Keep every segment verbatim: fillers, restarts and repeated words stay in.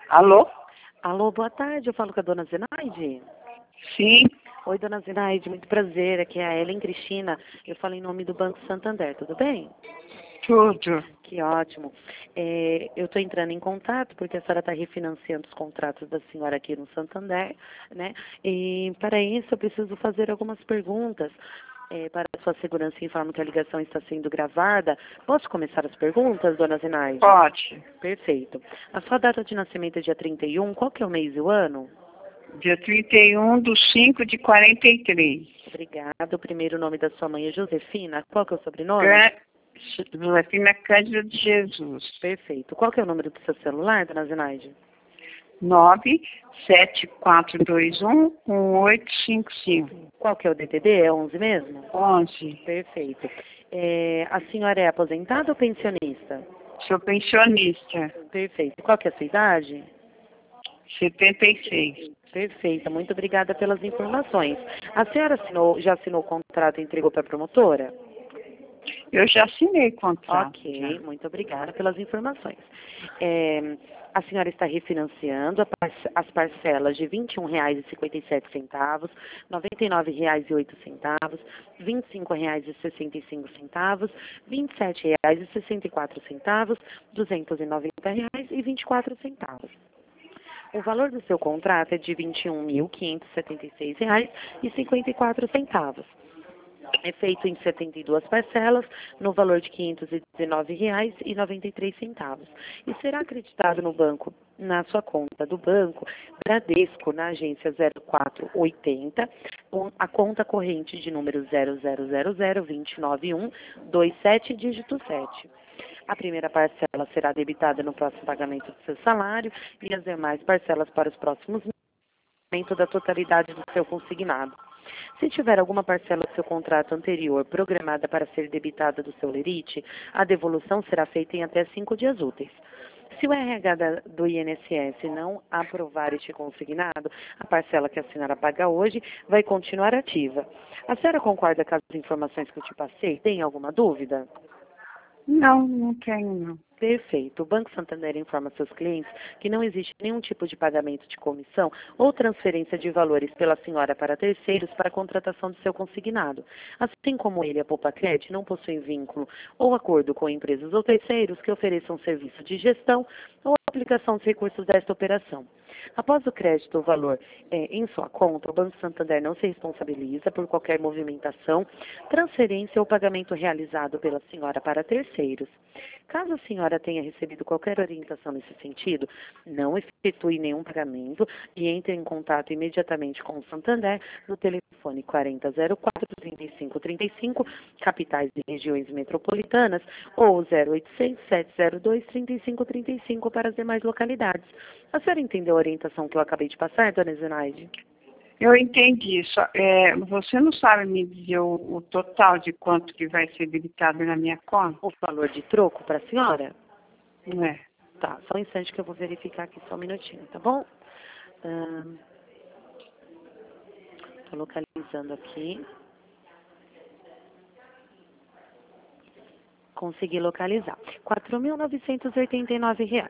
Alô? Alô, boa tarde, eu falo com a dona Zenaide. Sim. Oi, dona Zenaide, muito prazer, aqui é a Ellen Cristina, eu falo em nome do Banco Santander, tudo bem? Tudo. Que ótimo. É, eu estou entrando em contato porque a senhora está refinanciando os contratos da senhora aqui no Santander, né? E para isso eu preciso fazer algumas perguntas. É, para a sua segurança, informo que a ligação está sendo gravada. Posso começar as perguntas, dona Zenaide? Pode. Perfeito. A sua data de nascimento é dia trinta e um, qual que é o mês e o ano? Dia trinta e um do cinco de quarenta e três. Obrigada. O primeiro nome da sua mãe é Josefina. Qual que é o sobrenome? Cã- Josefina Cândida de Jesus. Perfeito. Qual que é o número do seu celular, dona Zenaide? nove sete quatro dois um um oito cinco cinco. Qual que é o D D D? É onze mesmo? onze. Perfeito. É, a senhora é aposentada ou pensionista? Sou pensionista. Perfeito. Qual que é a sua idade? setenta e seis. Perfeita. Muito obrigada pelas informações. A senhora assinou, já assinou o contrato e entregou para a promotora? Eu já assinei contrato. Ok, já. muito obrigada pelas informações. É, a senhora está refinanciando a parce- as parcelas de vinte e um reais e cinquenta e sete centavos, noventa e nove reais e oito centavos, vinte e cinco reais e sessenta e cinco centavos, vinte e sete reais e sessenta e quatro centavos, duzentos e noventa reais e vinte e quatro centavos. O valor do seu contrato é de vinte e um mil quinhentos e setenta e seis reais e cinquenta e quatro centavos. É feito em setenta e duas parcelas, no valor de quinhentos e dezenove reais e noventa e três centavos. E será acreditado no banco, na sua conta do banco, Bradesco, na agência zero quatro oitenta, com a conta corrente de número zero zero zero zero dois nove um dois sete, dígito sete. A primeira parcela será debitada no próximo pagamento do seu salário e as demais parcelas para os próximos meses, pagamento da totalidade do seu consignado. Se tiver alguma parcela do seu contrato anterior programada para ser debitada do seu lerite, a devolução será feita em até cinco dias úteis. Se o R H da- do I N S S não aprovar este consignado, a parcela que a senhora paga hoje vai continuar ativa. A senhora concorda com as informações que eu te passei? Tem alguma dúvida? Não, não tenho não. Perfeito. O Banco Santander informa seus clientes que não existe nenhum tipo de pagamento de comissão ou transferência de valores pela senhora para terceiros para a contratação do seu consignado. Assim como ele, a Poupa-Cred, não possui vínculo ou acordo com empresas ou terceiros que ofereçam serviço de gestão ou aplicação de recursos desta operação. Após o crédito ou valor eh, em sua conta, o Banco Santander não se responsabiliza por qualquer movimentação, transferência ou pagamento realizado pela senhora para terceiros. Caso a senhora tenha recebido qualquer orientação nesse sentido, não efetue nenhum pagamento e entre em contato imediatamente com o Santander no telefone quarenta zero quatro, trinta e cinco trinta e cinco, capitais e regiões metropolitanas, ou zero oitocentos, sete zero dois, trinta e cinco trinta e cinco para as demais localidades. A senhora entendeu a orientação que eu acabei de passar, dona Zenaide? Eu entendi. Só, é, você não sabe me dizer o, o total de quanto que vai ser debitado na minha conta? O valor de troco para a senhora? Não é? Tá, só um instante que eu vou verificar aqui, só um minutinho, tá bom? Estou localizando aqui. Consegui localizar. quatro mil novecentos e oitenta e nove reais,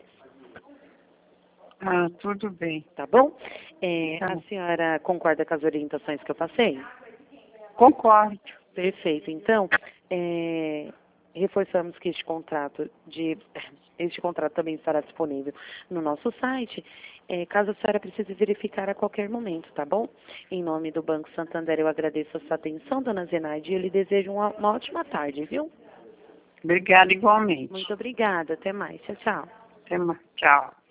Ah, tudo bem. tá bom? É, Tá a bom. senhora concorda com as orientações que eu passei? Concordo. Perfeito. Então, é, reforçamos que este contrato de este contrato também estará disponível no nosso site, é, caso a senhora precise verificar a qualquer momento, tá bom? Em nome do Banco Santander, eu agradeço a sua atenção, dona Zenaide, e eu lhe desejo uma, uma ótima tarde, viu? Obrigada igualmente. Muito obrigada. Até mais. Tchau, tchau. Até mais. Tchau.